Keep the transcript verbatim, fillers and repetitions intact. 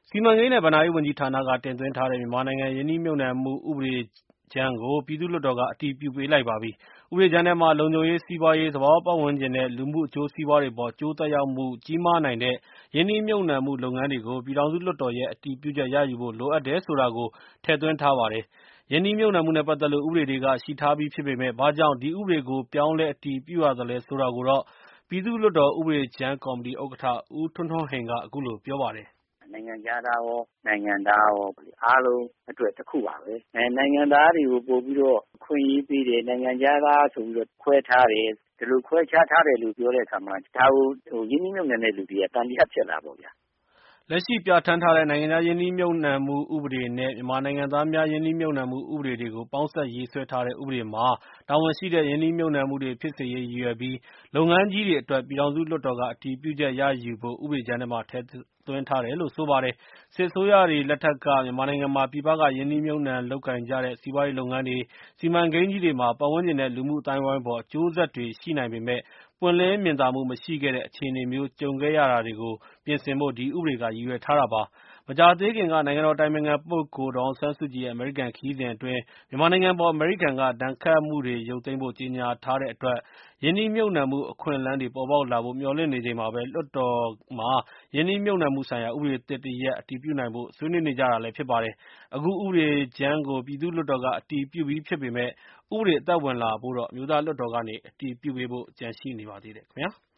စီမံကိန်းနဲ့ဘဏ္ဍာရေးဝန်ကြီးဌာနကတင်သွင်းထားတဲ့မြန်မာနိုင်ငံရင်းနှီးမြှုပ်နှံမှုဥပဒေကြမ်းကိုပြည်သူ့လွှတ်တော်ကအတည်ပြုပေးလိုက်ပါပြီ။ဥပဒေကြမ်းထဲမှာလုံခြုံရေး၊စီးပွားရေး၊သဘာဝပတ်ဝန်းကျင်နဲ့လူမှုအကျိုးစီးပွားတွေအပေါ်အကျိုးသက်ရောက်မှုကြီးမားနိုင်တဲ့ရင်းနှီးမြှုပ်နှံမှုလုပ်ငန်းတွေကိုပြည်ထောင်စုလွှတ်တော်ရဲ့အတည်ပြုချက်ရယူဖို့လိုအပ်တယ်ဆိုတာကိုထည့်သွင်းထားပါတယ်။ရင်းနှီးမြှုပ်နှံမှုနဲ့ပတ်သက်လို့ဥပဒေတွေကရှိထားပြီးဖြစ်ပေမယ့်ဘာကြောင့်ဒီဥပဒေကိုပြောင်းလဲအတည်ပြုရသလဲဆိုတာကိုတော့ပြည်သူ့လွှတ်တော်ဥပဒေကြမ်းကော်မတီဥက္ကဋ္ဌဦးထွန်းထွန်းဟိန်ကအခုလိုပြောပါတယ်။ "နိုင်ငံခြားသားရောနိုင်ငံသားရောအားလုံးအတွက်တခုပါပဲ။နိုင်ငံသားတွေကိုပိုပြီးတော့အခွင့်အရေးပေးတယ်။နိုင်ငံခြားသားဆိုပြီးတော့ခွဲထားတယ်။ဒီလိုခွဲခြားထားတယ်လို့ပြောတဲ့အခါမှာဒါကိုရင်းနှီးမြှုပ်နှံတဲ့လူတွေကသံသယဖြစ်လာပေါ့ဗျာ။ " လက်ရှိပြဌာန်းထားတဲ့နိုင်ငံခြားရင်းနှီးမြှုပ်နှံမှုဥပဒေနဲ့မြန်မာနိုင်ငံသားများရင်းနှီးမြှုပ်နှံမှုဥပဒေတွေကိုပေါင်းစပ်ရေးဆွဲထားတဲ့ဥပဒေမှာတာဝန်ရှိတဲ့ရင်းနှီးမြှုပ်နှံမှုတွေဖြစ်စေရေးရည်ရွယ်ပြီးလုပ်ငန်းကြီးတွေအတွက်ပြည်ထောင်စုလွှတ်တော်ကအတည်ပြုချက်ရယူဖို့ဥပဒေကြမ်းထဲမှာထည့်သွင်းထားတယ်လို့ဆိုပါတယ်။စစ်အစိုးရတွေလက်ထက်ကမြန်မာနိုင်ငံမှာပြည်ပကရင်းနှီးမြှုပ်နှံလုပ်ကိုင်ကြတဲ့စီးပွားရေးလုပ်ငန်းတွေ၊စီမံကိန်းကြီးတွေမှာပတ်ဝန်းကျင်နဲ့လူမှုအသိုင်းအဝိုင်းအပေါ်အကျိုးဆက်တွေရှိနိုင်ပေမယ့်ပွင့်လင်းမြင်သာမှုမရှိခဲ့တဲ့အခြေအနေမျိုးကြုံခဲ့ရတာတွေကိုပြင်ဆင်ဖို့ဒီဥပဒေကရည်ရွယ်ထားတာပါ။မကြာသေးခင်ကနိုင်ငံတော်အတိုင်ပင်ခံပုဂ္ဂိုလ်ဒေါ်အောင်ဆန်းစုကြည်ရဲ့အမေရိကန်ခရီးစဉ်အတွင်းမြန်မာနိုင်ငံအပေါ်အမေရိကန်ကဒဏ်ခတ်မှုတွေရုပ်သိမ်းဖို့ကြေညာထားတဲ့အတွက်ရင်းနှီးမြှုပ်နှံမှုအခွင့်အလမ်းတွေပေါ်ပေါက်လာဖို့မျှော်လင့်နေချိန်မှာပဲလွှတ်တော်မှာရင်းနှီးမြှုပ်နှံမှုဆိုင်ရာဥပဒေသစ်တရပ်အတည်ပြုနိုင်ဖို့ဆွေးနွေးနေကြတာလည်းဖြစ်ပါတယ်။အခုဥပဒေကြမ်းကိုပြည်သူ့လွှတ်တော်ကအတည်ပြုပြီးဖြစ်ပေမယ့်ဥပဒေအသက်ဝင်လာဖို့တော့အမျိုးသားလွှတ်တော်ကနေအတည်ပြုပေးဖို့ကျန်ရှိနေပါသေးတယ်ခင်ဗျာ။